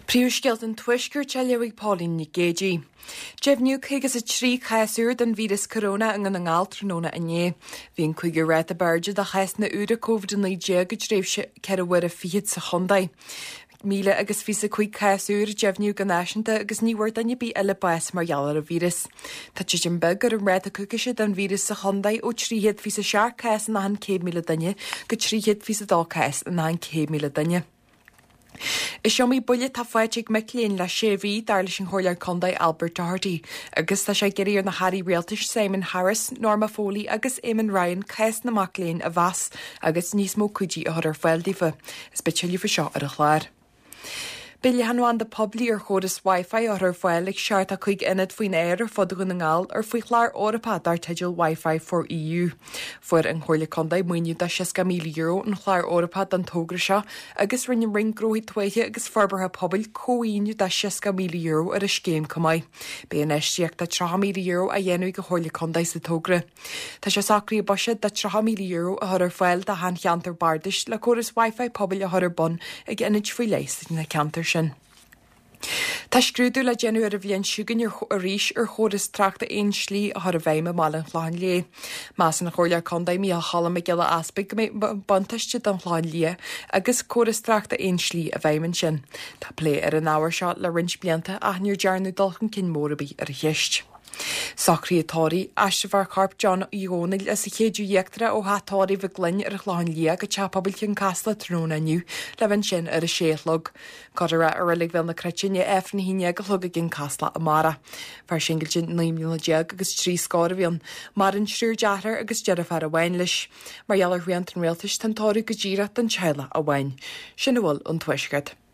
Príomhsceilt an tuisgur te leabhaigh Pauline ní géidí. Jefniú chuigus a trí chaisúr den vírus corona an ngáil tróna ané. Bhíon chuige réit a beirde de chais na úra COVID-19 go dréibhse ceir bhfuir a fiad sa chondaid. Míle agus fi a chuig chaisúr jefniú gan náisianta agus níhhar danne bí eile bais mar geallar a vírus. Tá si an beg gur an réit a cucaise den vírus sa chondaid ó tríhéad fi a seaar cais na 100 míle danne go tríhéad fi a dá cais na 100 míle danne. Is seo mí buile tá fáitig me léon le séhí dar leis an chóir condaid Albert Doherty, agus tá sé géirí ar na Harry Realtis Simon Harris, Norma Foley agus Eamon Ryan cais na macléin a bheas agus níos mó cuidí a thuir foiildífa, is betilí fa seo ar a chláir. Billy hanwan de publi ar chodas Wi-Fi ar foilig seart a chuig inad faoin éir ar fod gon ngáil ar faoi chláir orpa dar teidil Wi-Fi for EU. Fuair an chóirla condaid muoinú de 6 míle euro an chláir orpa den tógra seo agus rinne ringróí tuaithe agus farbartha pobil cóíú de 6 míle euro ar a scéim cumáid. Bé an eisteach de 3 míle euro a dhéanú go chóirla condaid sa tógra. Tá sé sacrí bose de 3 míle euro a thuir foiil de han cheantar bardis le choras Wi-Fi pobil a thuir bon ag inid faoi leis na ceantar sin. Tá scrúdú le genú ar a bhíon siúgan ar ríis ar chodas trachta aon slí a thu a bhéime má an chláin lé. Más na chóirlear condaid mí a chala me geile aspa go mé bantaiste don chláin lé agus chodas trachta aon slí a bhéimen sin. Tá lé ar an áhar seo le rins blianta a níor dearnú dulchan cin mórbí ar a cheist. Sacrí atáí eistehar carp John Ionil is a chéadú dhéachtra ó hatáí bh glynn ar a chláin lia go tepabil cin casla tróna nniu le bhain sin ar a séhlog. Cadra ar lig bhil na cretinne efna híine go thug gin casla amara. Far singil sin 9 agus 3 scáir bhíon mar an srúr deathar agus dearafar a bhain leis. Mar dheallar riant an réaltas tantáí go ddíra den teile a bhain. Sinna bhfuil an tuisgad.